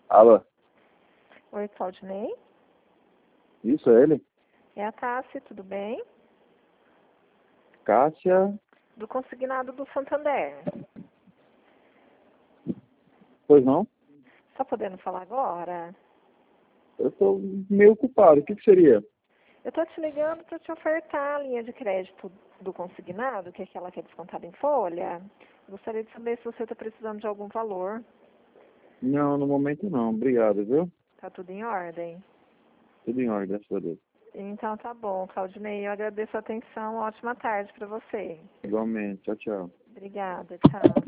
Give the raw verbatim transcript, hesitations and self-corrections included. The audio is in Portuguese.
Alô? Oi, Claudinei? Isso, é ele? É a Tássia, tudo bem? Cássia? Do consignado do Santander. Pois não? Tá podendo falar agora? Eu estou meio ocupado. O que, que seria? Eu tô te ligando para te ofertar a linha de crédito do consignado, que é aquela que é descontada em folha. Gostaria de saber se você está precisando de algum valor. Não, no momento não. Obrigado, viu? Tá tudo em ordem? Tudo em ordem, graças a Deus. Então tá bom, Claudinei. Eu agradeço a atenção. Ótima tarde para você. Igualmente. Tchau, tchau. Obrigada, tchau.